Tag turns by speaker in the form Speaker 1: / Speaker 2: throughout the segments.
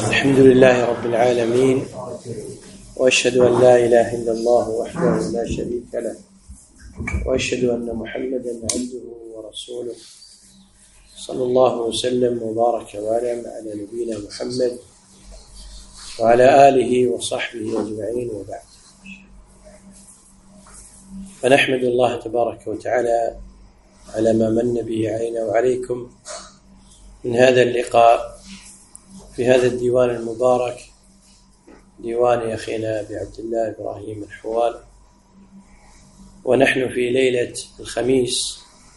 Speaker 1: الحمد لله رب العالمين، وأشهد أن لا إله إلا الله وحده لا شريك له، وأشهد أن محمدا عبده ورسوله، صلى الله وسلم وبارك وأنعم على نبينا محمد وعلى آله وصحبه أجمعين، وبعد. فنحمد الله تبارك وتعالى على ما من به علينا وعليكم من هذا اللقاء في هذا الديوان المبارك، ديوان أخينا أبي عبد الله إبراهيم الحوال، ونحن في ليلة الخميس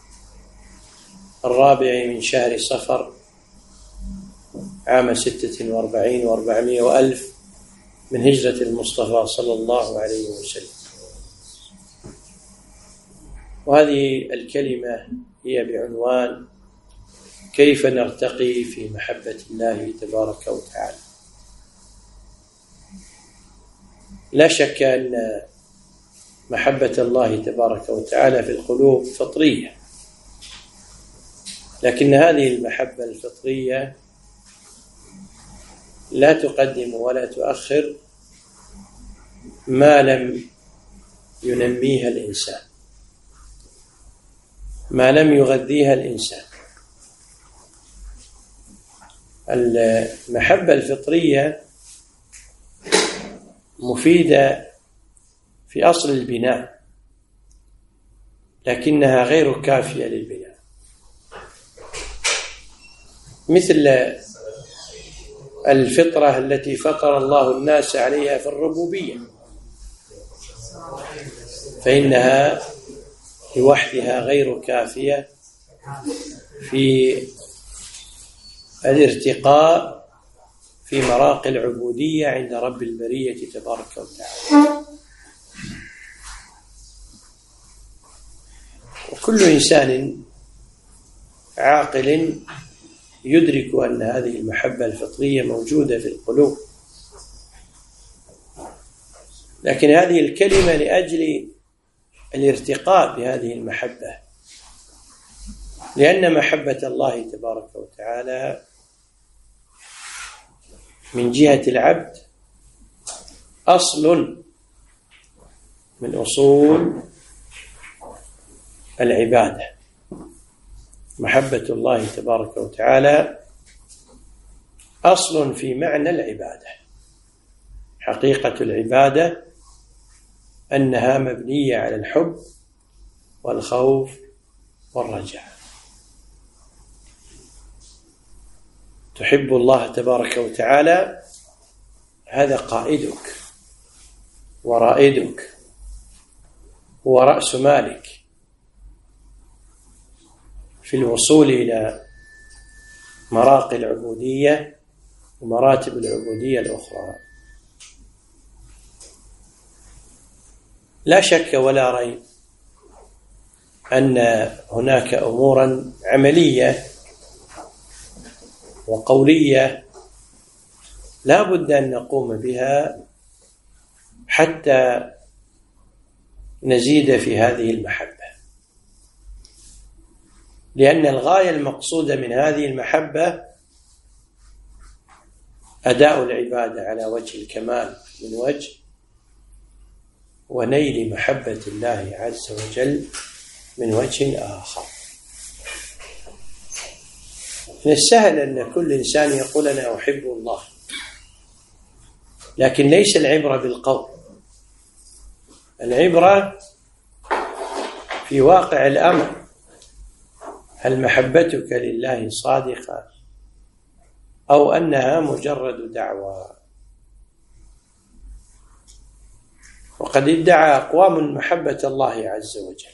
Speaker 1: 4 من شهر صفر عام 46 و400 وألف من هجرة المصطفى صلى الله عليه وسلم. وهذه الكلمة هي بعنوان كيف نرتقي في محبة الله تبارك وتعالى. لا شك أن محبة الله تبارك وتعالى في القلوب فطرية، لكن هذه المحبة الفطرية لا تقدم ولا تؤخر ما لم ينميها الإنسان، ما لم يغذيها الإنسان. المحبة الفطرية مفيدة في أصل البناء، لكنها غير كافية للبناء، مثل الفطرة التي فطر الله الناس عليها في الربوبية، فإنها لوحدها غير كافية في الارتقاء في مراقي العبودية عند رب البرية تبارك وتعالى. وكل إنسان عاقل يدرك أن هذه المحبة الفطرية موجودة في القلوب، لكن هذه الكلمة لأجل الارتقاء بهذه المحبة، لأن محبة الله تبارك وتعالى من جهة العبد أصل من أصول العبادة. محبة الله تبارك وتعالى أصل في معنى العبادة. حقيقة العبادة أنها مبنية على الحب والخوف والرجاء. تحب الله تبارك وتعالى، هذا قائدك ورائدك ورأس مالك في الوصول إلى مراقي العبودية ومراتب العبودية الأخرى. لا شك ولا ريب أن هناك أمورا عملية وقولية لا بد أن نقوم بها حتى نزيد في هذه المحبة، لأن الغاية المقصودة من هذه المحبة أداء العبادة على وجه الكمال من وجه، ونيل محبة الله عز وجل من وجه آخر. من السهل أن كل إنسان يقول أنا أحب الله، لكن ليس العبرة بالقول، العبرة في واقع الأمر. هل محبتك لله صادقة أو أنها مجرد دعوة؟ وقد ادعى أقوام محبة الله عز وجل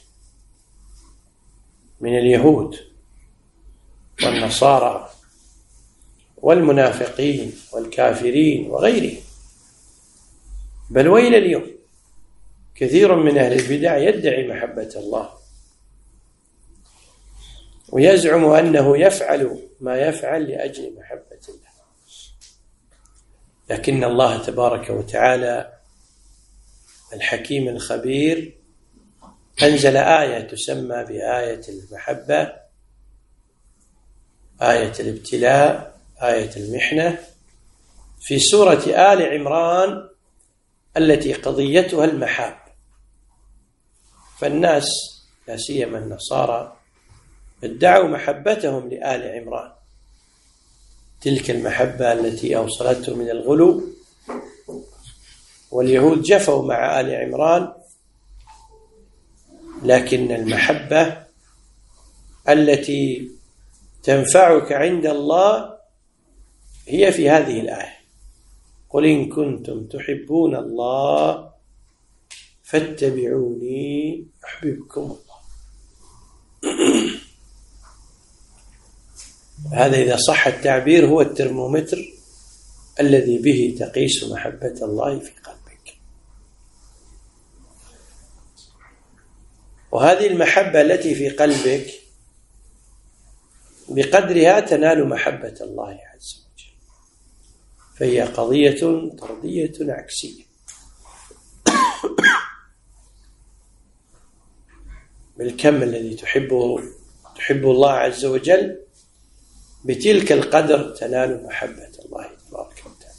Speaker 1: من اليهود والنصارى والمنافقين والكافرين وغيرهم، بل وإلى اليوم كثير من أهل البدع يدعي محبة الله ويزعم أنه يفعل ما يفعل لأجل محبة الله، لكن الله تبارك وتعالى الحكيم الخبير أنزل آية تسمى بآية المحبة، آية الابتلاء، آية المحنة، في سورة آل عمران التي قضيتها المحاب. فالناس لا سيما النصارى ادعوا محبتهم لآل عمران، تلك المحبة التي أوصلتهم من الغلو. واليهود جفوا مع آل عمران، لكن المحبة التي تنفعك عند الله هي في هذه الآية: قل إن كنتم تحبون الله فاتبعوني أحببكم الله. هذا إذا صح التعبير هو الترمومتر الذي به تقيس محبة الله في قلبك. وهذه المحبة التي في قلبك بقدرها تنال محبة الله عز وجل، فهي قضية طردية عكسية. بالكم الذي تحب الله عز وجل بتلك القدر تنال محبة الله تبارك وتعالى.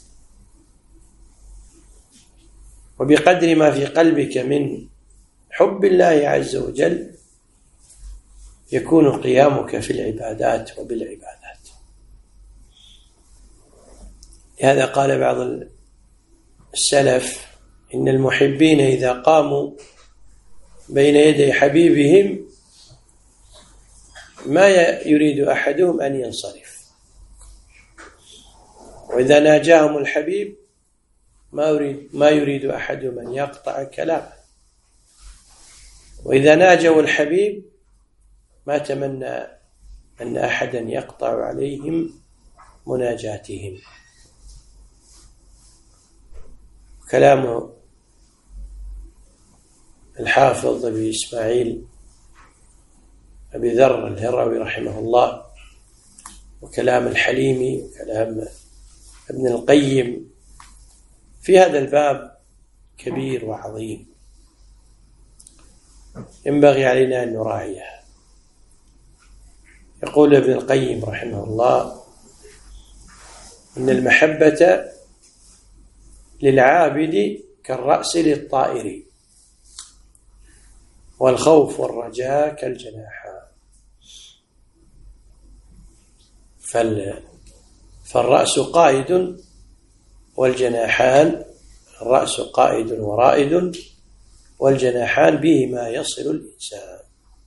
Speaker 1: وبقدر ما في قلبك من حب الله عز وجل يكون قيامك في العبادات وبالعبادات. لهذا قال بعض السلف: إن المحبين إذا قاموا بين يدي حبيبهم ما يريد أحدهم أن ينصرف، وإذا ناجاهم الحبيب ما يريد أحدهم أن يقطع كلامه، وإذا ناجوا الحبيب ما تمنى أن أحدا يقطع عليهم مناجاتهم. كلام الحافظ أبي إسماعيل أبي ذر الهروي رحمه الله، وكلام الحليمي، وكلام ابن القيم في هذا الباب كبير وعظيم، ينبغي علينا أن نراعيه. يقول ابن القيم رحمه الله: إن المحبة للعابد كالرأس للطائر، والخوف والرجاء كالجناحان. فالرأس قائد والجناحان، الرأس قائد ورائد، والجناحان بهما يصل الإنسان.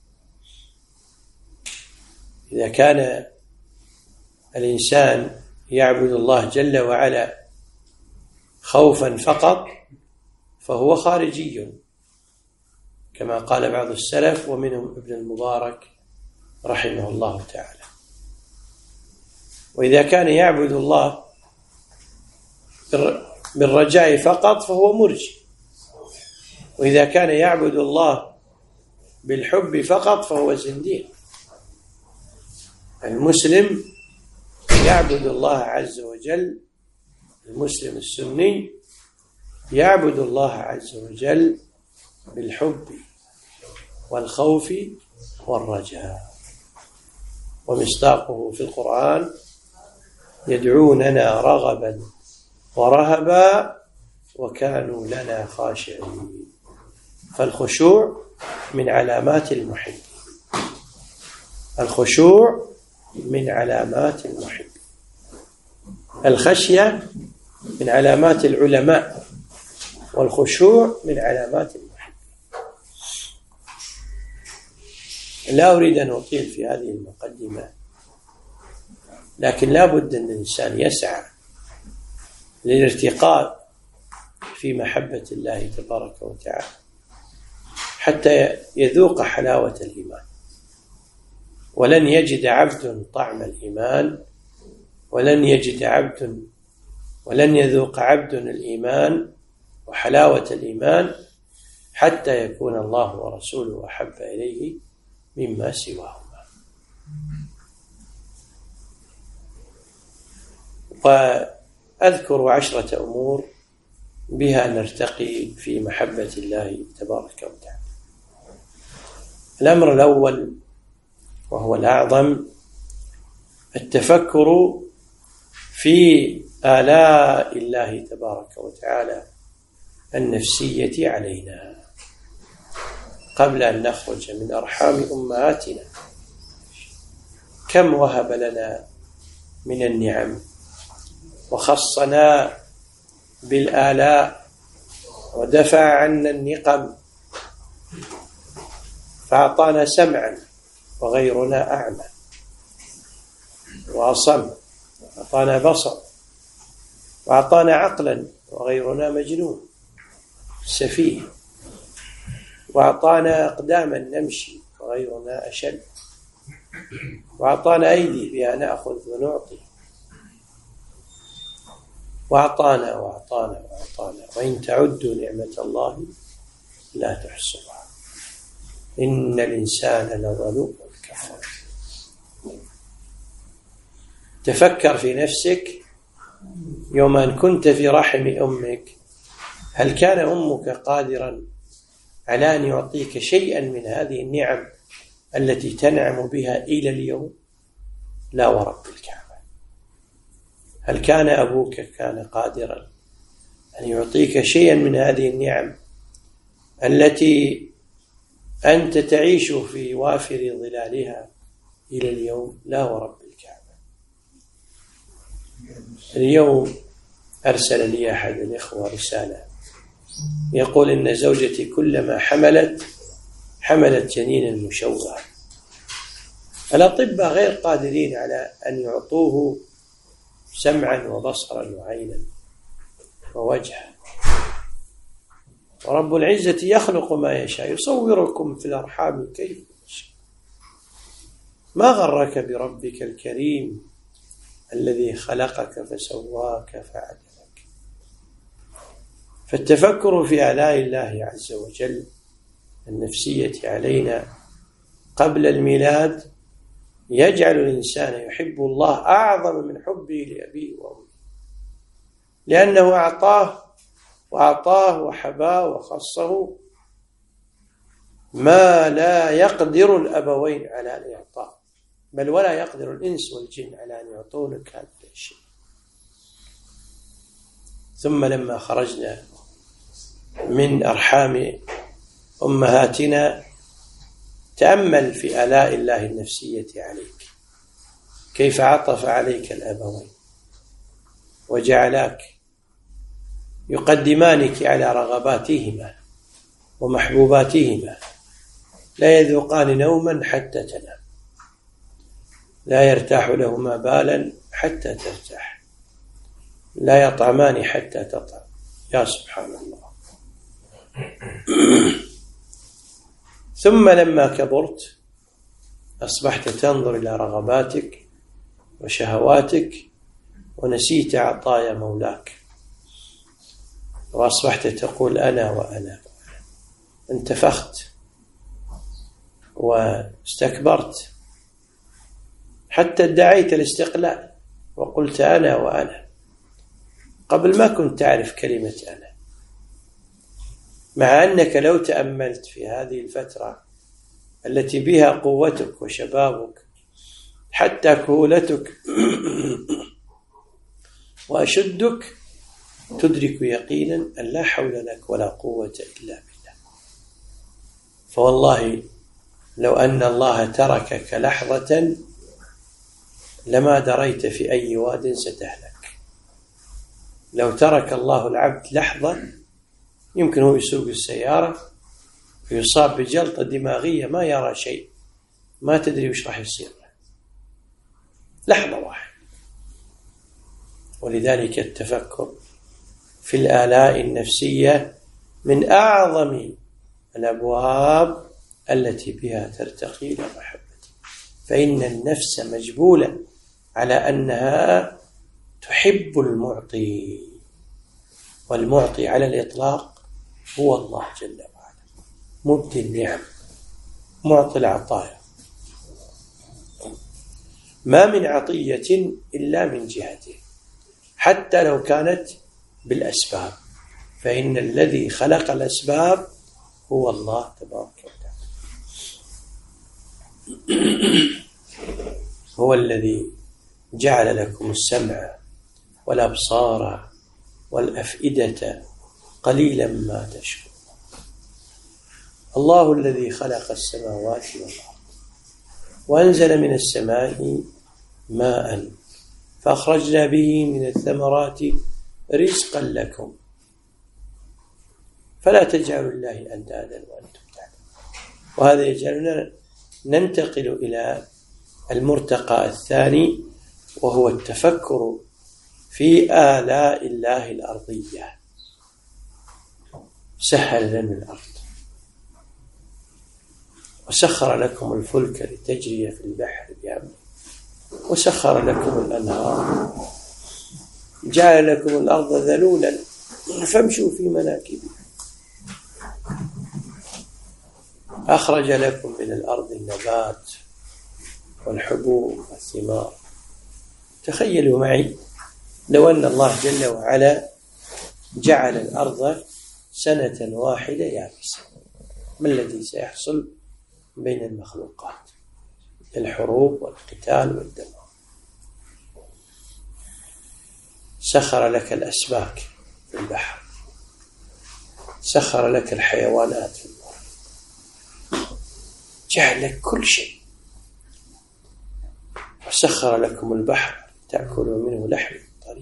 Speaker 1: إذا كان الإنسان يعبد الله جل وعلا خوفا فقط فهو خارجي، كما قال بعض السلف ومنهم ابن المبارك رحمه الله تعالى. وإذا كان يعبد الله بالرجاء فقط فهو مرجي، وإذا كان يعبد الله بالحب فقط فهو زنديق. المسلم يعبد الله عز وجل، المسلم السني يعبد الله عز وجل بالحب والخوف والرجاء. ومصداقه في القرآن: يدعوننا رغبا ورهبا وكانوا لنا خاشعين. فالخشوع من علامات المحب، الخشوع من علامات المحب. الخشية من علامات العلماء، والخشوع من علامات المحب. لا أريد أن أطيل في هذه المقدمة، لكن لا بد أن الإنسان يسعى للارتقاء في محبة الله تبارك وتعالى حتى يذوق حلاوة الإيمان. ولن يجد عبد طعم الإيمان، ولن يذوق عبد الإيمان وحلاوة الإيمان حتى يكون الله ورسوله أحب إليه مما سواهما. وأذكر 10 أمور بها نرتقي في محبة الله تبارك وتعالى. الأمر الأول وهو الأعظم: التفكر في آلاء الله تبارك وتعالى النفسية علينا قبل أن نخرج من أرحام أمهاتنا. كم وهب لنا من النعم وخصنا بالآلاء ودفع عنا النقم، فأعطانا سمعا وغيرنا أعمى وأصم، أعطانا بصر، وأعطانا عقلا وغيرنا مجنون سفيه، وأعطانا أقداما نمشي وغيرنا أشل، وأعطانا أيدي بها نأخذ ونعطي، وأعطانا وأعطانا وأعطانا، وإن تعدوا نعمة الله لا تحصوها إن الإنسان لظلوم كفور. تفكر في نفسك يوم أن كنت في رحم أمك، هل كان أمك قادرا على أن يعطيك شيئا من هذه النعم التي تنعم بها إلى اليوم؟ لا ورب الكعبة. هل كان أبوك كان قادرا أن يعطيك شيئا من هذه النعم التي أنت تعيش في وافر ظلالها إلى اليوم؟ لا ورب الكعبة. اليوم أرسل لي أحد الإخوة رسالة يقول إن زوجتي كلما حملت جنينا مشوها. الأطباء غير قادرين على أن يعطوه سمعا وبصرا وعينا ووجها، ورب العزة يخلق ما يشاء يصوركم في الأرحام كيف يشاء. ما غرك بربك الكريم الذي خلقك فسواك فعدلك. فالتفكر في آلاء الله عز وجل النفسية علينا قبل الميلاد يجعل الإنسان يحب الله أعظم من حبه لأبيه وأمه، لأنه أعطاه وحباه وخصه ما لا يقدر الأبوين على أن يعطاه، بل ولا يقدر الإنس والجن على أن يعطونك هذا الشيء. ثم لما خرجنا من أرحام أمهاتنا تأمل في آلاء الله النفسية عليك، كيف عطف عليك الأبوين وجعلاك يقدمانك على رغباتهما ومحبوباتهما، لا يذوقان نوما حتى تنام، لا يرتاح لهما بالا حتى ترتاح، لا يطعمان حتى تطعم. يا سبحان الله. ثم لما كبرت أصبحت تنظر إلى رغباتك وشهواتك ونسيت عطايا مولاك، وأصبحت تقول أنا وأنا. انتفخت واستكبرت حتى ادعيت الاستقلال وقلت أنا وأنا، قبل ما كنت تعرف كلمة أنا. مع أنك لو تأملت في هذه الفترة التي بها قوتك وشبابك حتى كهولتك وأشدك، تدرك يقينا أن لا حول لك ولا قوة إلا بالله. فوالله لو أن الله تركك لحظة لما دريت في أي واد ستهلك. لو ترك الله العبد لحظة يمكن هو يسوق السيارة ويصاب بجلطة دماغية ما يرى شيء، ما تدري وش راح يصير له، لحظة واحدة. ولذلك التفكر في الآلاء النفسية من أعظم الأبواب التي بها ترتقي إلى محبته، فإن النفس مجبولة على أنها تحب المعطي، والمعطي على الإطلاق هو الله جل وعلا، مبدي النعم، معطي العطايا. ما من عطية إلا من جهته حتى لو كانت بالأسباب، فإن الذي خلق الأسباب هو الله تبارك وتعالى. هو الذي جعل لكم السمع والأبصار والأفئدة قليلا ما تشكرون. الله الذي خلق السماوات والأرض وأنزل من السماء ماء فأخرجنا به من الثمرات رزقا لكم فلا تجعلوا الله أندادا وأنتم تعلمون. وهذا يجعلنا ننتقل إلى المرتقى الثاني، وهو التفكر في آلاء الله الأرضية. سهل لنا الأرض وسخر لكم الفلك لتجري في البحر بأمره وسخر لكم الأنهار، جعل لكم الأرض ذلولا فامشوا في مناكبها، أخرج لكم من الأرض النبات والحبوب والثمار. تخيلوا معي لو أن الله جل وعلا جعل الأرض سنة واحدة يابسة، ما الذي سيحصل بين المخلوقات؟ الحروب والقتال والدمار. سخر لك الأسماك في البحر، سخر لك الحيوانات في البر، جعل لك كل شيء، وسخر لكم البحر تأكلوا منه لحم طري.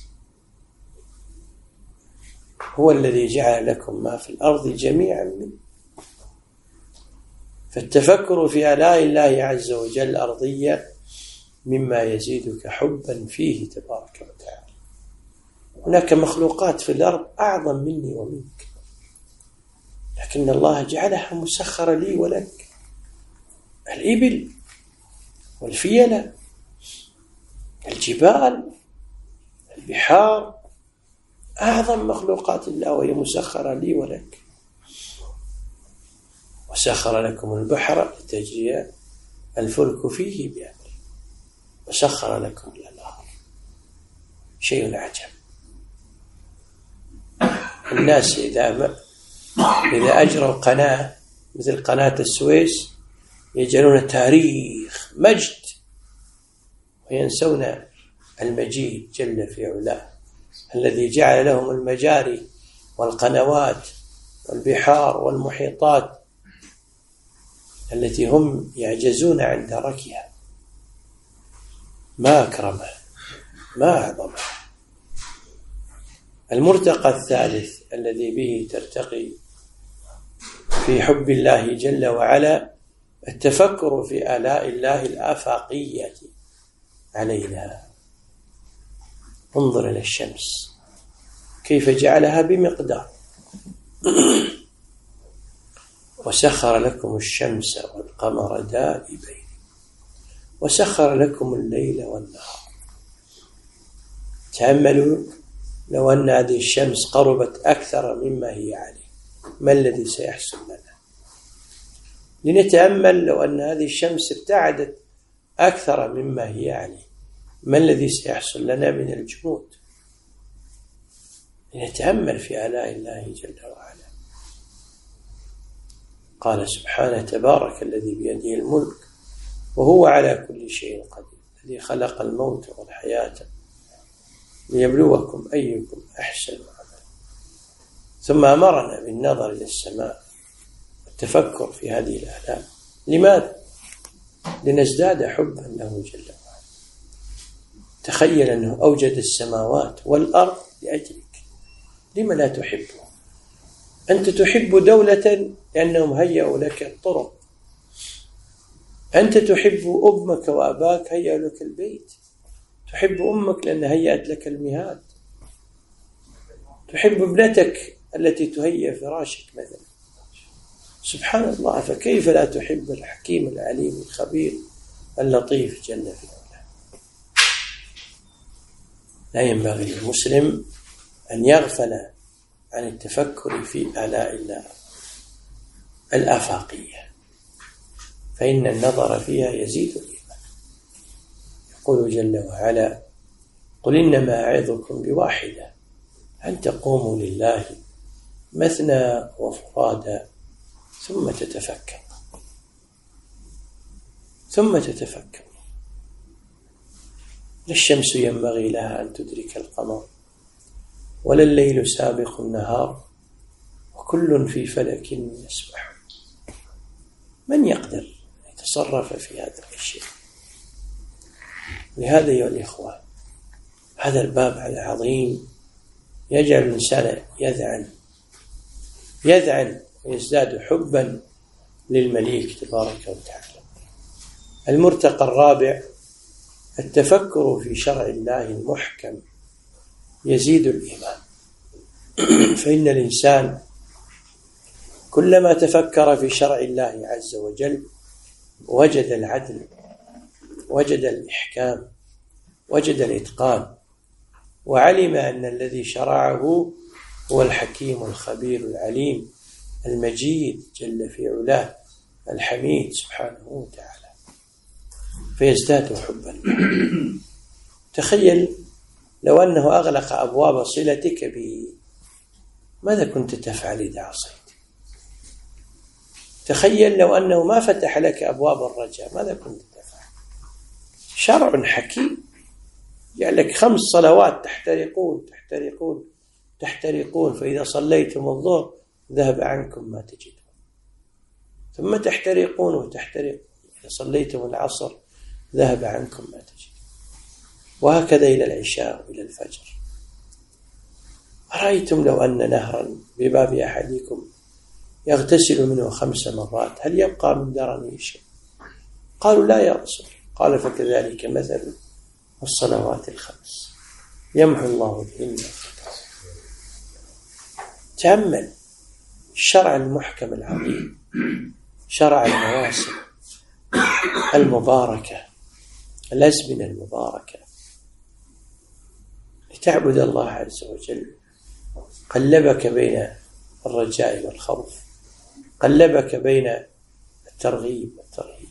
Speaker 1: هو الذي جعل لكم ما في الأرض جميعا منه. فالتفكر في آلاء الله عز وجل أرضية مما يزيدك حبا فيه تبارك وتعالى. هناك مخلوقات في الأرض أعظم مني ومنك، لكن الله جعلها مسخرة لي ولك. الإبل والفيلة، الجبال، البحار، أعظم مخلوقات الله وهي مسخرة لي ولك. وسخر لكم البحر لتجري الفلك فيه بأمره وسخر لكم الأنهار. شيء عجب. الناس إذا أجروا قناة مثل قناة السويس يجعلون تاريخ مجد وينسون المجيد جل في علاه الذي جعل لهم المجاري والقنوات والبحار والمحيطات التي هم يعجزون عن دركها. ما أكرمه، ما أعظمه. المرتقى الثالث الذي به ترتقي في حب الله جل وعلا التفكر في آلاء الله الآفاقية علينا. انظر إلى الشمس كيف جعلها بمقدار، وسخر لكم الشمس والقمر دائبين وسخر لكم الليل والنهار. تأملوا لو أن هذه الشمس قربت أكثر مما هي عليه، ما الذي سيحصل لنا؟ لنتأمل لو أن هذه الشمس ابتعدت أكثر مما هي عليه، ما الذي سيحصل لنا من الجمود؟ لنتأمل في آلاء الله جل وعلا. قال سبحانه: تبارك الذي بيده الملك وهو على كل شيء قدير، الذي خلق الموت والحياة ليبلوكم أيكم أحسن عملا. ثم أمرنا بالنظر إلى السماء والتفكر في هذه الآلاء. لماذا؟ لنزداد حبا له جل وعلا. تخيل أنه أوجد السماوات والأرض لأجلك، لما لا تحبه؟ أنت تحب دولة لأنهم هيئوا لك الطرق، أنت تحب أمك وأباك هيئوا لك البيت، تحب أمك لأن هيأت لك المهاد، تحب ابنتك التي تهيئ فراشك مثلا. سبحان الله، فكيف لا تحب الحكيم العليم الخبير اللطيف جل في علاه؟ لا ينبغي للمسلم أن يغفل عن التفكر في آلاء الله الآفاقية، فإن النظر فيها يزيد الإيمان. يقول جل وعلا: قل إنما أعظكم بواحدة أن تقوموا لله مثنى وفرادا ثم تتفكروا. لا الشمس ينبغي لها أن تدرك القمر ولا الليل سابق النهار وكل في فلك يسبح. من يقدر أن يتصرف في هذا الشيء؟ لهذا أيها الإخوة هذا الباب العظيم يجعل الإنسان يذعن ويزداد حبا للمليك تبارك وتعالى. المرتقى الرابع التفكر في شرع الله المحكم يزيد الإيمان. فإن الإنسان كلما تفكر في شرع الله عز وجل وجد العدل، وجد الإحكام، وجد الإتقان، وعلم أن الذي شرعه هو الحكيم الخبير العليم المجيد جل في علاه الحميد سبحانه وتعالى، فيزداد حبا. تخيل لو أنه أغلق أبواب صلتك به، ماذا كنت تفعل إذا عصيت؟ تخيل لو أنه ما فتح لك أبواب الرجاء، ماذا كنت تفعل؟ شرع حكيم جعل لك 5 صلوات تحترقون، فإذا صليتم الظهر ذهب عنكم ما تجدون، ثم تحترقون، إذا صليتم العصر ذهب عنكم ما تجدون، وهكذا إلى العشاء وإلى الفجر. أرأيتم لو أن نهرا بباب أحدكم يغتسل منه 5 مرات، هل يبقى من درنه شيء؟ قالوا لا يا رسول. قال فكذلك مثل الصلوات ال5 يمحو الله بهن. تأمل الشرع المحكم العظيم، شرع المواسم المباركة، الأزمنة المباركة، لتعبد الله عز وجل. قلبك بين الرجاء والخوف، قلبك بين الترغيب والترهيب.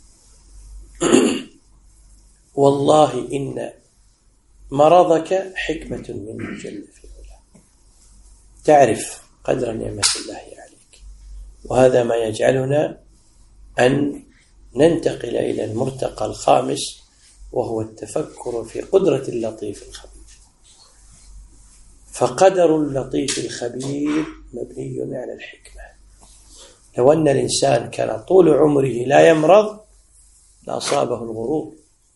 Speaker 1: والله إن مرضك حكمة منه جل في علاه، تعرف قدر نعمة الله عليك. وهذا ما يجعلنا أن ننتقل إلى المرتقى الخامس، وهو التفكر في قدرة اللطيف الخبير. فقدر اللطيف الخبير مبني على الحكمة. لو أن الإنسان كان طول عمره لا يمرض لأصابه الغرور.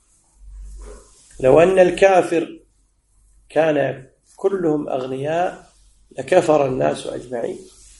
Speaker 1: لو أن الكافر كان كلهم أغنياء لكفر الناس أجمعين،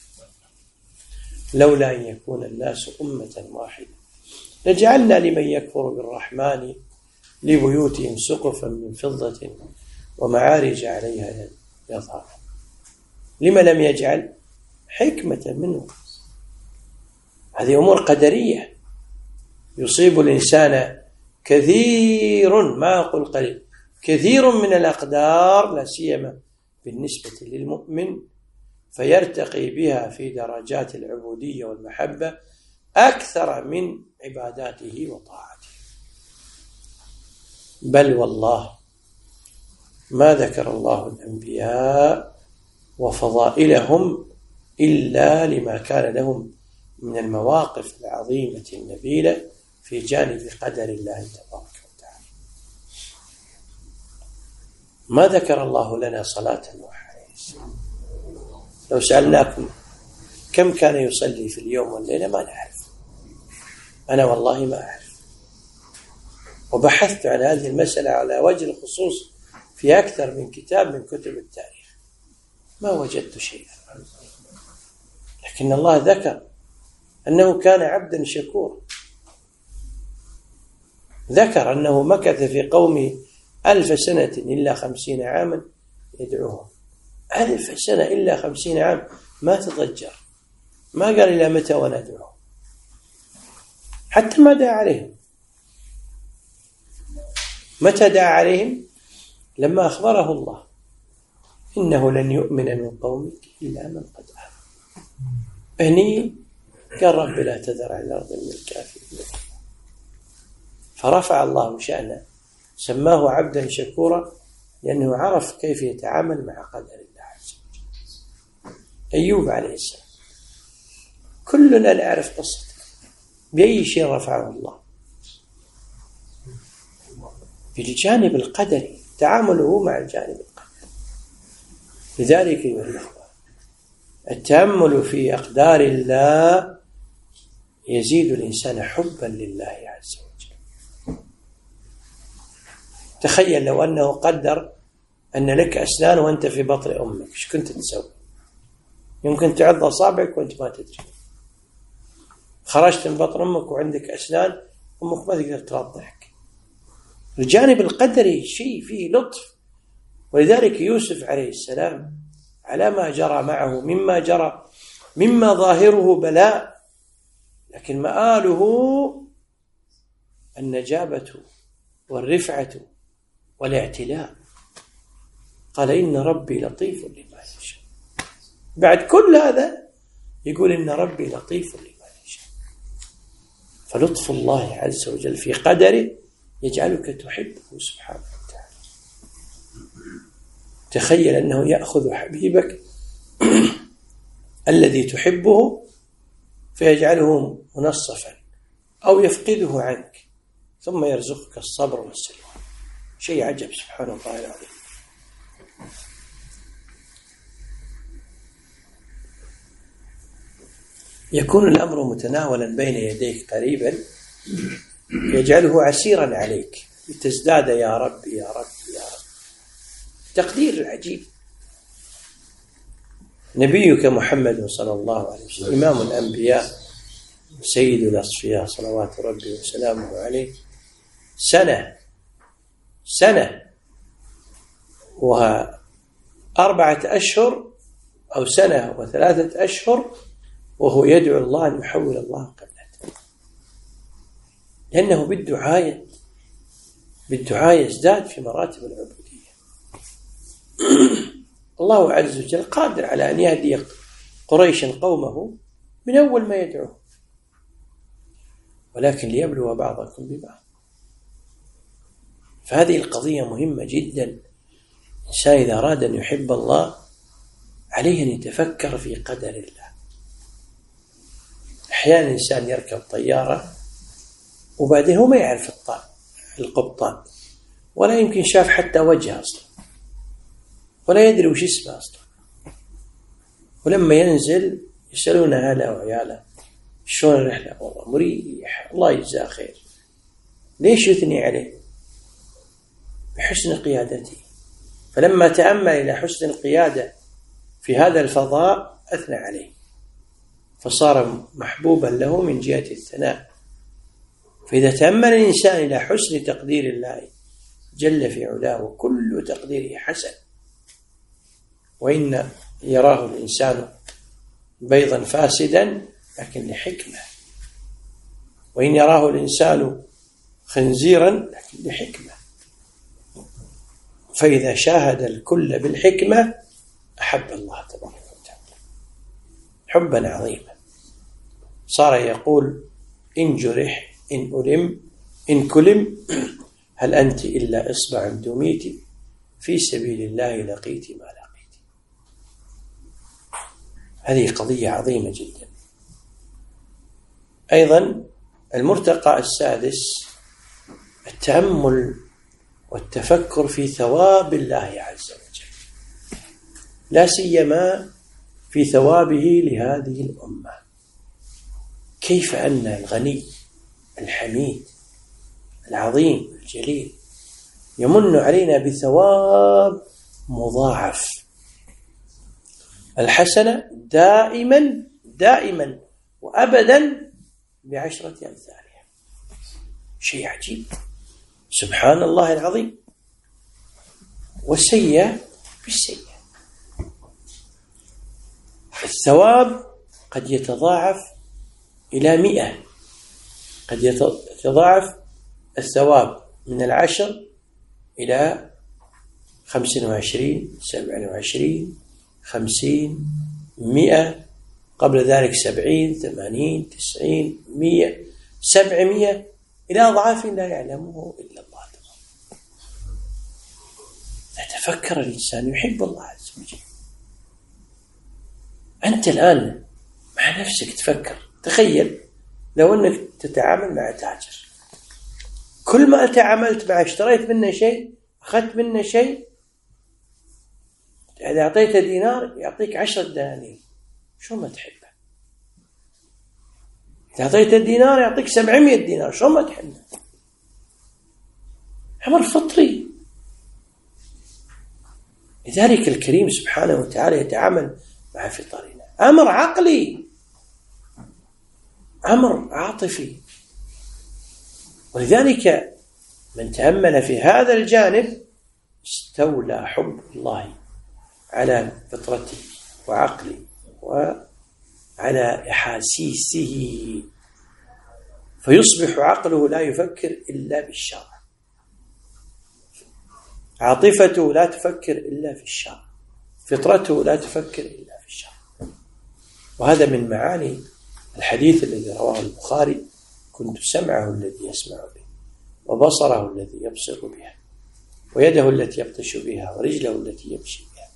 Speaker 1: لولا أن يكون الناس أمة واحدة لجعلنا لمن يكفر بالرحمن لبيوتهم سقفا من فضة ومعارج عليها يظهر. لما لم يجعل؟ حكمة منه. هذه أمور قدرية يصيب الإنسان كثير، ما أقول قليل، كثير من الأقدار، لا سيما بالنسبة للمؤمن، فيرتقي بها في درجات العبودية والمحبة أكثر من عباداته وطاعته. بل والله ما ذكر الله الأنبياء وفضائلهم إلا لما كان لهم من المواقف العظيمة النبيلة في جانب قدر الله تبارك وتعالى. ما ذكر الله لنا صلاة نوح عليه السلام. لو سألناكم كم كان يصلي في اليوم والليلة ما نعرف، أنا والله ما أعرف، وبحثت عن هذه المسألة على وجه الخصوص في أكثر من كتاب من كتب التاريخ، ما وجدت شيئا. لكن الله ذكر أنه كان عبدا شكورا، ذكر أنه مكث في قومه 1000 سنة إلا 50 عاما يدعوهم. 1000 سنة إلا 50 عام، ما تضجر، ما قال إلى متى وندعوه، حتى ما دعا عليهم. متى دعا عليهم؟ لما أخبره الله إنه لن يؤمن من قومك إلا من قد آمن. هني قال رب لا تذر على الأرض من الكافرين. فرفع الله شأنه، سماه عبدا شكورا لأنه عرف كيف يتعامل مع قدر الله عز وجل. أيوب عليه السلام كلنا نعرف قصته، بأي شيء رفعه الله؟ بالجانب القدري، تعامله مع الجانب القدري. لذلك أيها الأخوة، التأمل في أقدار الله يزيد الإنسان حبا لله عز وجل. تخيل لو أنه قدر أن لك أسنان وأنت في بطن أمك، إيش كنت تسوي؟ يمكن تعض أصابعك وأنت ما تدري. خرجت من بطن أمك وعندك أسنان، أمك ما تقدر ترضعك. الجانب القدري شيء فيه لطف. ولذلك يوسف عليه السلام على ما جرى معه مما جرى، مما ظاهره بلاء لكن مآله النجابة والرفعة والاعتلاء. قال إن ربي لطيف لما يشاء. بعد كل هذا يقول إن ربي لطيف لما يشاء. فلطف الله عز وجل في قدره يجعلك تحبه سبحانه وتعالى. تخيل أنه يأخذ حبيبك الذي تحبه فيجعله منصفا أو يفقده عنك ثم يرزقك الصبر والسلام. شيء عجب سبحان الله العظيم. يكون الأمر متناولا بين يديك قريبا يجعله عسيرا عليك لتزداد يا رب يا رب يا رب. تقدير العجيب. نبيك محمد صلى الله عليه وسلم إمام الأنبياء سيد الأصفياء صلوات ربي وسلامه عليه، سنة و4 أشهر أو سنة و3 أشهر وهو يدعو الله أن يحول الله قبلته، لأنه بالدعاء يزداد في مراتب العبودية. الله عز وجل قادر على أن يهدي قريشا قومه من أول ما يدعوه، ولكن ليبلو بعضكم ببعض. فهذه القضية مهمة جدا. الإنسان إذا أراد أن يحب الله عليه أن يتفكر في قدر الله. أحيانا الإنسان يركب طيارة وبعدين هو ما يعرف القبطان ولا يمكن شاف حتى وجهه أصلا ولا يدري وش اسمه أصلا، ولما ينزل يسألونه هلا وعياله شلون الرحلة؟ والله مريح الله يجزاه خير. ليش يثني عليه؟ بحسن قيادته. فلما تأمل إلى حسن القيادة في هذا الفضاء أثنى عليه فصار محبوبا له من جهة الثناء. فإذا تأمل الإنسان إلى حسن تقدير الله جل في علاه وكل تقديره حسن، وإن يراه الإنسان بيضا فاسدا لكن لحكمة، وإن يراه الإنسان خنزيرا لكن لحكمة. فإذا شاهد الكل بالحكمة أحب الله تبارك وتعالى حبا عظيما. صار يقول إن جرح إن ألم إن كلم هل أنت إلا إصبع دميت في سبيل الله لقيت ما لقيت. هذه قضية عظيمة جدا. أيضا المرتقى السادس التأمل والتفكر في ثواب الله عز وجل، لا سيما في ثوابه لهذه الأمة. كيف أن الغني الحميد العظيم الجليل يمن علينا بثواب مضاعف. الحسنة دائما وأبدا ب10 أمثالها. شيء عجيب سبحان الله العظيم. والسيئة بالسيئة. الثواب قد يتضاعف إلى 100، قد يتضاعف الثواب من 10 إلى 25 27 50 100، قبل ذلك 70 80 90 100 700 إلى أضعاف لا يعلمه إلا الله. يتفكر الإنسان يحب الله عز وجل. أنت الآن مع نفسك تفكر، تخيل لو أنك تتعامل مع تاجر كل ما تعاملت معه اشتريت منه شيء، أخذت منه شيء، إذا أعطيته دينار يعطيك 10 دنانير، شو ما تحبه. إذا أعطيته دينار يعطيك 700 دينار، شو ما تحبه. أمر فطري. لذلك الكريم سبحانه وتعالى يتعامل مع فطرنا. أمر عقلي، أمر عاطفي. ولذلك من تأمل في هذا الجانب استولى حب الله على فطرته وعقله وعلى أحاسيسه، فيصبح عقله لا يفكر إلا بالشر، عاطفته لا تفكر إلا في الشر، فطرته لا تفكر إلا في الشر. وهذا من معاني الحديث الذي رواه البخاري: كنت سمعه الذي يسمع به، وبصره الذي يبصر به، ويده التي يبطش بها، ورجله التي يمشي بها.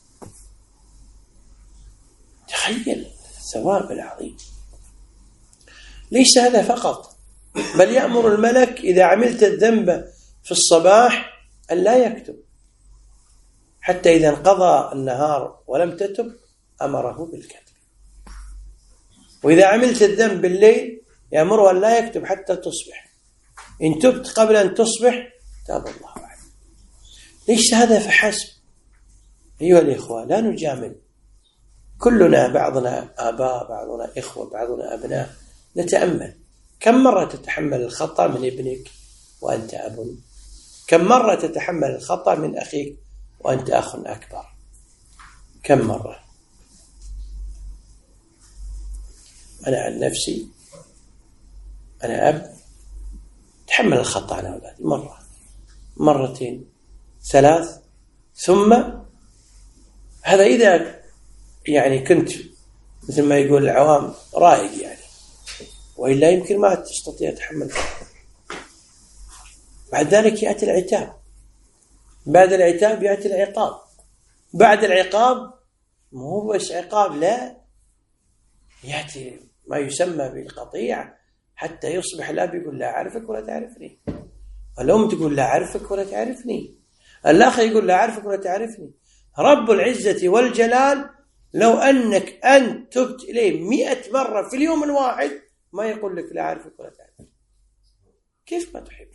Speaker 1: تخيل الثواب العظيم. ليس هذا فقط، بل يأمر الملك إذا عملت الذنب في الصباح أن لا يكتب، حتى إذا انقضى النهار ولم تتب أمره بالكتب. وإذا عملت الذنب بالليل يأمره أن لا يكتب حتى تصبح، إن تبت قبل أن تصبح تاب الله عليك. ليس هذا فحسب أيها الإخوة، لا نجامل. كلنا، بعضنا آباء، بعضنا إخوة، بعضنا أبناء. نتأمل كم مرة تتحمل الخطأ من ابنك وأنت أب؟ كم مرة تتحمل الخطأ من أخيك وأنت أخ أكبر؟ كم مرة؟ أنا عن نفسي، أنا أب، تحمل الخطأ على أولادي مرة، مرتين، 3، ثم هذا إذا يعني كنت مثل ما يقول العوام رائق يعني، وإلا يمكن ما تستطيع تحمل. بعد ذلك يأتي العتاب، بعد العتاب يأتي العقاب، بعد العقاب مو بس عقاب، لا، يأتي ما يسمى بالقطيع، حتى يصبح الأب يقول لا أعرفك ولا تعرفني، الأم تقول لا أعرفك ولا تعرفني، الأخ يقول لا أعرفك ولا تعرفني. رب العزة والجلال لو أنك أنت تبت إليه 100 مرة في اليوم الواحد ما يقول لك لا أعرفك ولا تعرفني. كيف ما تحب؟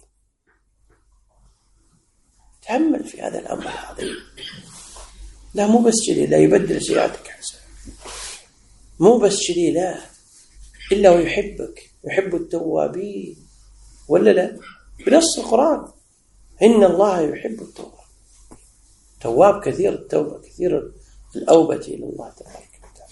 Speaker 1: تأمل في هذا الأمر العظيم. لا مو بس شديد، لا يبدل سيئاتك حسنة، مو بس شديد، لا، إلا ويحبك، يحب التوابين، ولا لا؟ بنص القرآن إن الله يحب التواب، تواب كثير التوبة، كثير الأوبة إلى الله تبارك وتعالى.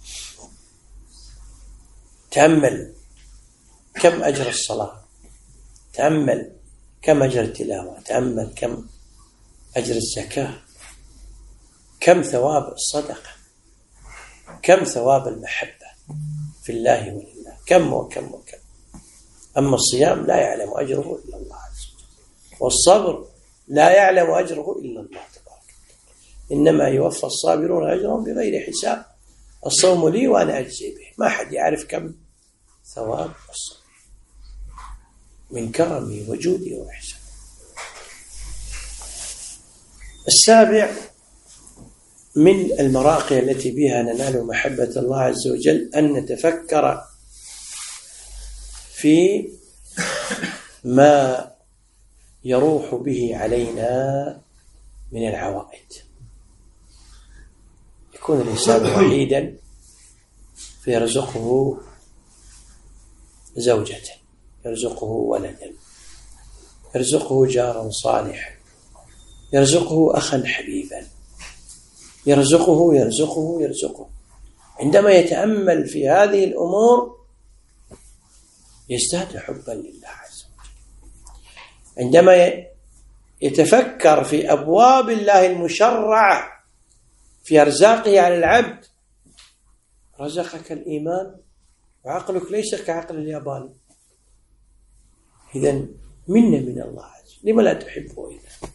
Speaker 1: تأمل كم أجر الصلاة، تأمل كم أجر التلاوة، تأمل كم أجر الزكاة، كم ثواب الصدقة، كم ثواب المحبة في الله ولله، كم وكم وكم. أما الصيام لا يعلم أجره إلا الله عز وجل، والصبر لا يعلم أجره إلا الله تبارك وتعالى. إنما يوفى الصابرون أجرهم بغير حساب. الصوم لي وأنا أجزي به، ما حد يعرف كم ثواب الصوم من كرمي وجودي وإحساني. السابع من المراقي التي بها ننال محبة الله عز وجل أن نتفكر في ما يروح به علينا من العوائد. يكون الإنسان وحيدا فيرزقه زوجة، يرزقه ولدا، يرزقه جارا صالحا، يرزقه أخا حبيبا، يرزقه. عندما يتأمل في هذه الأمور يزداد حبا لله عز وجل. عندما يتفكر في أبواب الله المشرعة في أرزاقه على العبد، رزقك الإيمان وعقلك ليس كعقل الياباني، إذن منة من الله عز وجل، لما لا تحبه إذا؟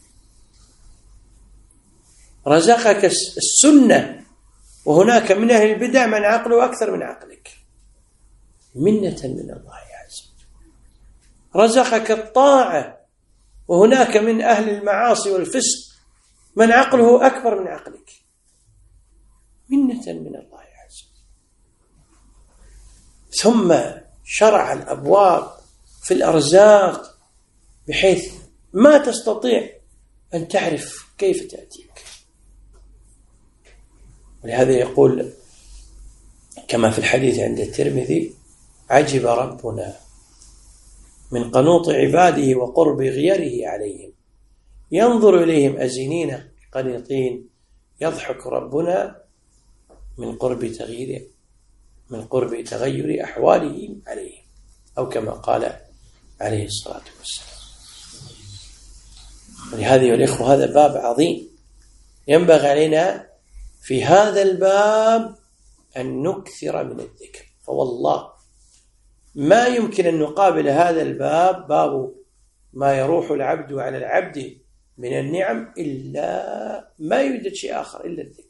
Speaker 1: رزقك السنة، وهناك من أهل البدع من عقله أكثر من عقلك، منة من الله عز وجل. رزقك الطاعة، وهناك من أهل المعاصي والفسق من عقله أكبر من عقلك، منة من الله عز وجل. ثم شرع الأبواب في الأرزاق بحيث ما تستطيع أن تعرف كيف تأتيك. ولهذا يقول كما في الحديث عند الترمذي: عجب ربنا من قنوط عباده وقرب غيره عليهم، ينظر إليهم أزنين قنيطين، يضحك ربنا من قرب تغير أحوالهم عليهم، أو كما قال عليه الصلاة والسلام. ولهذا يا الإخوة هذا باب عظيم، ينبغي علينا في هذا الباب أن نكثر من الذكر. فوالله ما يمكن أن نقابل هذا الباب، باب ما يروح العبد على العبد من النعم، إلا ما يوجد شيء آخر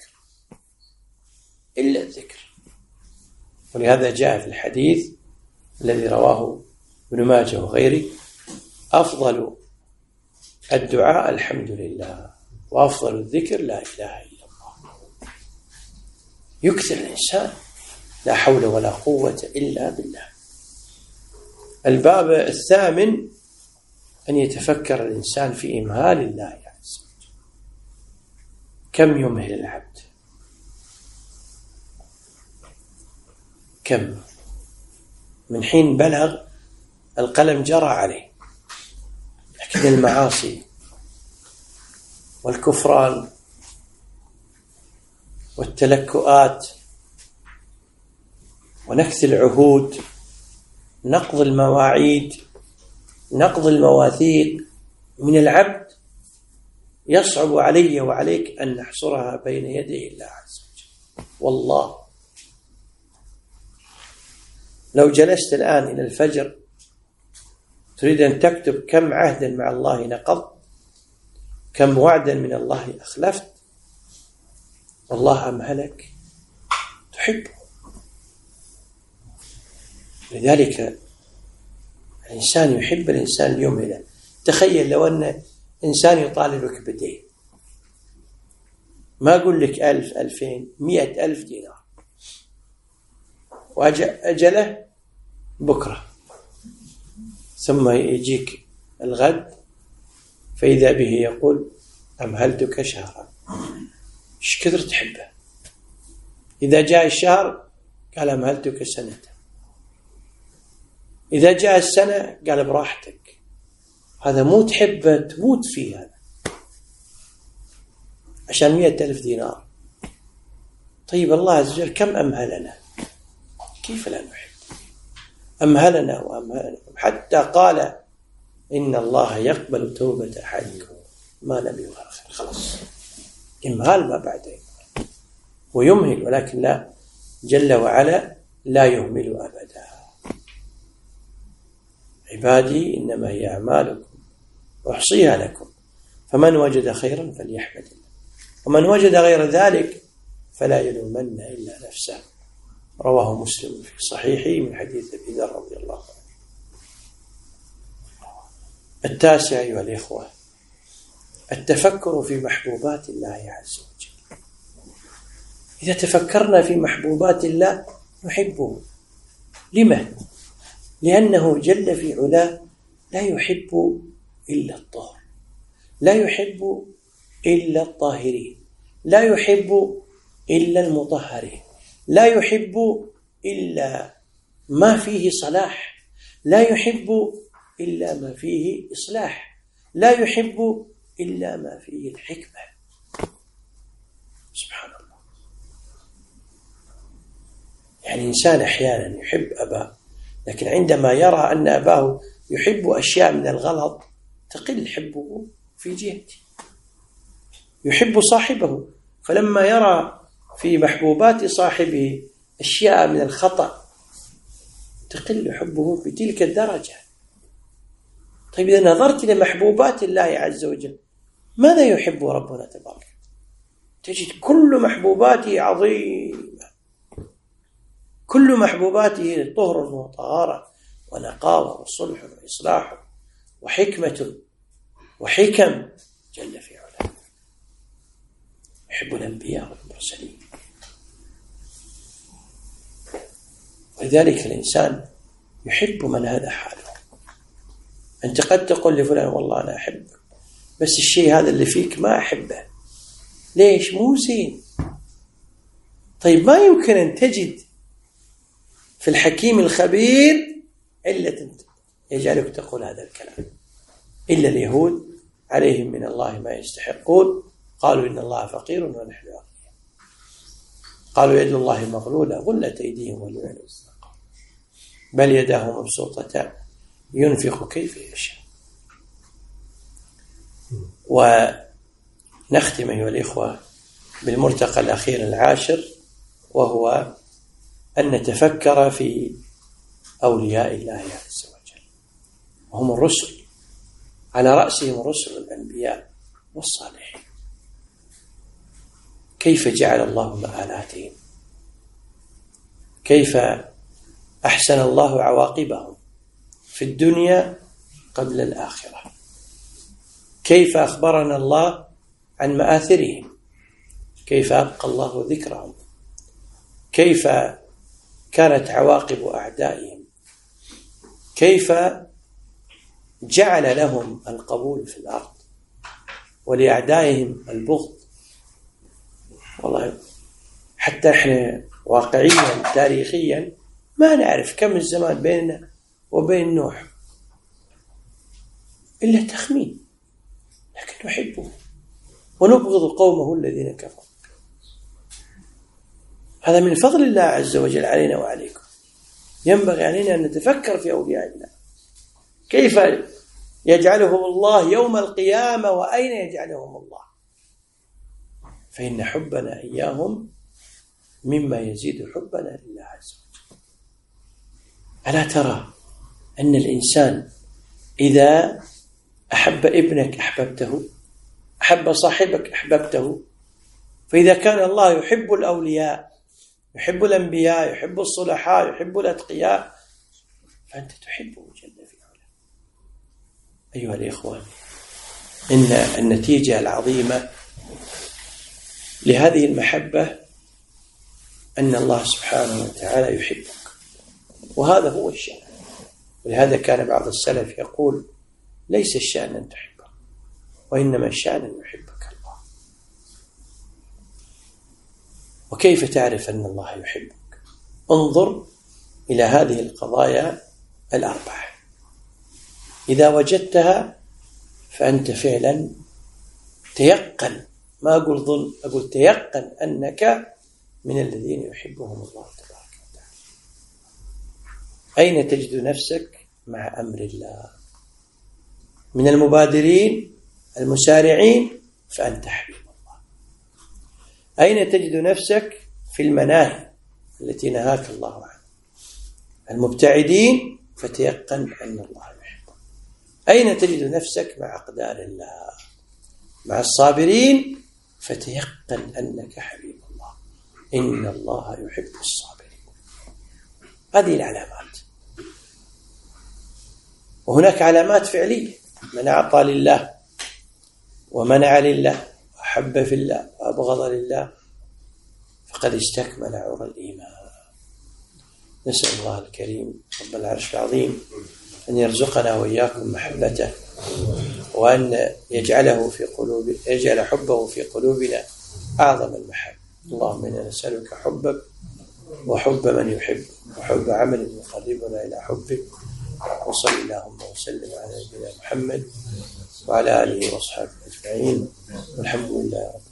Speaker 1: إلا الذكر. ولهذا جاء في الحديث الذي رواه ابن ماجه وغيره: أفضل الدعاء الحمد لله، وأفضل الذكر لا إله إلا الله. يكثر الإنسان لا حول ولا قوة إلا بالله. الباب الثامن أن يتفكر الإنسان في إمهال الله عز وجل. كم يمهل العبد؟ كم من حين بلغ القلم جرى عليه، لكن المعاصي والكفران والتلكؤات ونكث العهود، نقض المواعيد، نقض المواثيق من العبد، يصعب علي وعليك أن نحصرها بين يدي الله عز وجل. والله لو جلست الآن إلى الفجر تريد أن تكتب كم عهدا مع الله نقضت، كم وعدا من الله أخلفت، والله أمهلك تحبه. لذلك الإنسان يحب الإنسان ليمهله. تخيل لو أن إنسان يطالبك بدين، ما أقول لك 1000 2000 100,000 دينار، وأجله بكرة، ثم يجيك الغد فإذا به يقول: أمهلتك شهرا. إيش كثر تحبه. إذا جاء الشهر قال: أمهلتك سنة. إذا جاء السنة قال: براحتك. هذا مو تحبه، تموت فيه هذا عشان 100,000 دينار. طيب الله عز وجل كم أمهلنا، كيف لا نحب؟ أمهلنا وأمهلنا حتى قال: إن الله يقبل توبة أحدكم ما لم يغرغر. خلاص، إمهال ما بعد إمهال، ويمهل، ولكن لا، جل وعلا لا يهمل أبدا. عبادي إنما هي أعمالكم أحصيها لكم، فمن وجد خيرا فليحمد الله، ومن وجد غير ذلك فلا يلومن إلا نفسه. رواه مسلم في صحيحه من حديث أبي ذر رضي الله عنه. التاسع أيها الإخوة التفكر في محبوبات الله عز وجل. إذا تفكرنا في محبوبات الله نحبه. لما؟ لأنه جل في علاه لا يحب إلا الطهر، لا يحب إلا الطاهرين، لا يحب إلا المطهرين، لا يحب إلا ما فيه صلاح، لا يحب إلا ما فيه إصلاح، لا يحب إلا ما فيه الحكمة. سبحان الله. يعني إنسان أحيانا يحب أباه، لكن عندما يرى أن أباه يحب أشياء من الغلط تقل حبه في جهته. يحب صاحبه، فلما يرى في محبوبات صاحبه أشياء من الخطأ تقل حبه بتلك الدرجة. طيب إذا نظرت إلى محبوبات الله عز وجل ماذا يحب ربنا تبارك؟ تجد كل محبوباته عظيمة، كل محبوباته طهر وطهارة ونقاوة وصلح وإصلاح وحكمة وحكم جل في علاه، يحب الأنبياء والمرسلين. ولذلك الإنسان يحب من هذا حاله. أنت قد تقول لفلان والله أنا أحبك، بس الشيء هذا اللي فيك ما أحبه. ليش؟ مو زين. طيب ما يمكن أن تجد في الحكيم الخبير علة يجعلك تقول هذا الكلام، إلا اليهود عليهم من الله ما يستحقون، قالوا إن الله فقير ونحن أغنياء، قالوا يد الله مغلولة غلت أيديهم ولعنوا بل يداه مبسوطتان ينفق كيف يشاء. ونختم أيها الإخوة بالمرتقى الأخير العاشر، وهو أن نتفكر في أولياء الله عز وجل، وهم الرسل، على رأسهم الرسل الأنبياء والصالحين. كيف جعل الله مآلاتهم، كيف أحسن الله عواقبهم في الدنيا قبل الآخرة، كيف أخبرنا الله عن مآثرهم، كيف أبقى الله ذكرهم، كيف كانت عواقب أعدائهم، كيف جعل لهم القبول في الأرض ولأعدائهم البغض. والله حتى احنا واقعيا تاريخيا ما نعرف كم الزمان بيننا وبين نوح إلا تخمين، لكن نحبه ونبغض قومه الذين كفروا. هذا من فضل الله عز وجل علينا وعليكم. ينبغي علينا أن نتفكر في أولياء الله، كيف يجعلهم الله يوم القيامة وأين يجعلهم الله، فإن حبنا إياهم مما يزيد حبنا لله عز وجل. ألا ترى أن الإنسان إذا أحب ابنك أحببته، أحب صاحبك أحببته، فإذا كان الله يحب الأولياء، يحب الأنبياء، يحب الصلحاء، يحب الأتقياء، فأنت تحبه جل في علاه. أيها الإخوة، إن النتيجة العظيمة لهذه المحبة أن الله سبحانه وتعالى يحبك، وهذا هو الشأن. ولهذا كان بعض السلف يقول: ليس الشأن أن تحبه، وإنما الشأن أن يحبك الله. وكيف تعرف أن الله يحبك؟ انظر إلى هذه القضايا الأربعة، إذا وجدتها فأنت فعلا تيقن، ما أقول ظن، أقول تيقن أنك من الذين يحبهم الله تبارك وتعالى. أين تجد نفسك مع أمر الله؟ من المبادرين المسارعين فأنت حبيب الله. أين تجد نفسك في المناهي التي نهاك الله عنها؟ المبتعدين فتيقن أن الله يحبك. أين تجد نفسك مع أقدار الله؟ مع الصابرين فتيقن أنك حبيب الله. إن الله يحب الصابرين. هذه العلامات. وهناك علامات فعلية: من أعطى لله ومنع لله وأحب في الله وأبغض لله فقد استكمل عرى الإيمان. نسأل الله الكريم رب العرش العظيم أن يرزقنا وإياكم محبته، وأن يجعل حبه في قلوبنا أعظم المحب. اللهم إنا نسألك حبك وحب من يحب وحب عمل يقربنا إلى حبك. وصل اللهم وسلم على نبينا محمد وعلى آله وأصحابه أجمعين، والحمد لله رب العالمين.